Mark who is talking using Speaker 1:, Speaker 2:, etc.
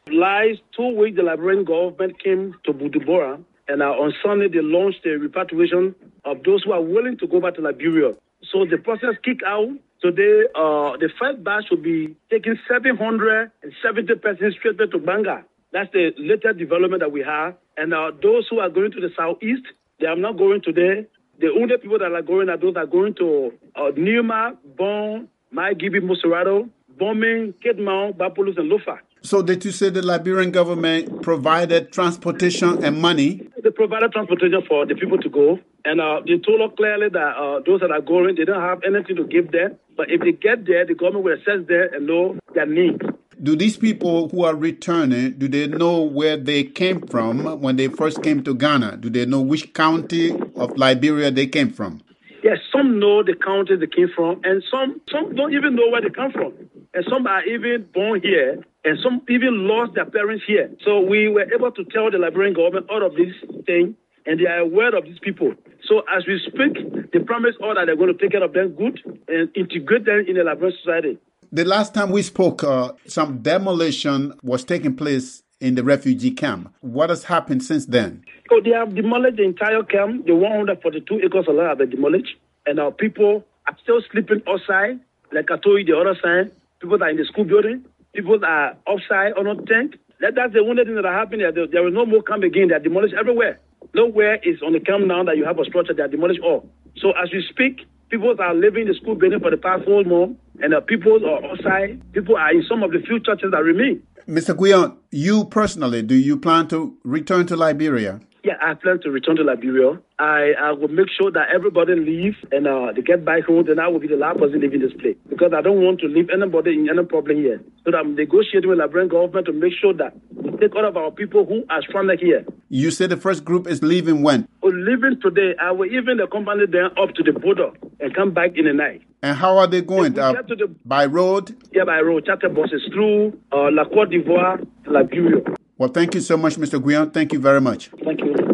Speaker 1: Last 2 weeks, the Liberian government came to Bujumbura, and on Sunday, they launched a repatriation of those who are willing to go back to Liberia. So the process kicked out. Today, the first batch will be taking 770 persons straight to Banga. That's the latest development that we have. And those who are going to the southeast, they are not going today. The only people that are going are those that are going to Nima, Bon, Maigibi, Musarado, Bombing, Kedmau, Bapulus, and Lofa.
Speaker 2: So did you say the Liberian government provided transportation and money?
Speaker 1: They provided transportation for the people to go. And they told us clearly that those that are going, they don't have anything to give them. But if they get there, the government will assess them and know their needs.
Speaker 2: Do these people who are returning, do they know where they came from when they first came to Ghana? Do they know which county of Liberia they came from?
Speaker 1: Yes, some know the county they came from, and some don't even know where they come from. And some are even born here, and some even lost their parents here. So we were able to tell the Liberian government all of these things, and they are aware of these people. So as we speak, they promise all that they're going to take care of them good and integrate them in the Liberian society.
Speaker 2: The last time we spoke, some demolition was taking place in the refugee camp. What has happened since then?
Speaker 1: So they have demolished the entire camp. The 142 acres of land have been demolished. And our people are still sleeping outside. Like I told you the other side, people that are in the school building, people that are outside on a tent. That's the only thing that happened. There will no more camp again. They are demolished everywhere. Nowhere is on the camp now that you have a structure. They are demolished all. So as we speak, people are living in the school building for the past 4 months. And people are outside. People are in some of the few churches that remain.
Speaker 2: Mr. Guion, you personally, do you plan to return to Liberia?
Speaker 1: Yeah, I plan to return to Liberia. I will make sure that everybody leaves and they get back home, then I will be the last person leaving this place. Because I don't want to leave anybody in any problem here. So that I'm negotiating with the Liberian government to make sure that we take all of our people who are stranded here.
Speaker 2: You said the first group is leaving when?
Speaker 1: Leaving today. I will even accompany them up to the border and come back in the night.
Speaker 2: And how are they going? By road?
Speaker 1: Yeah, by road. Charter buses through La Côte d'Ivoire, Liberia.
Speaker 2: Well, thank you so much, Mr. Guion. Thank you very much.
Speaker 1: Thank you.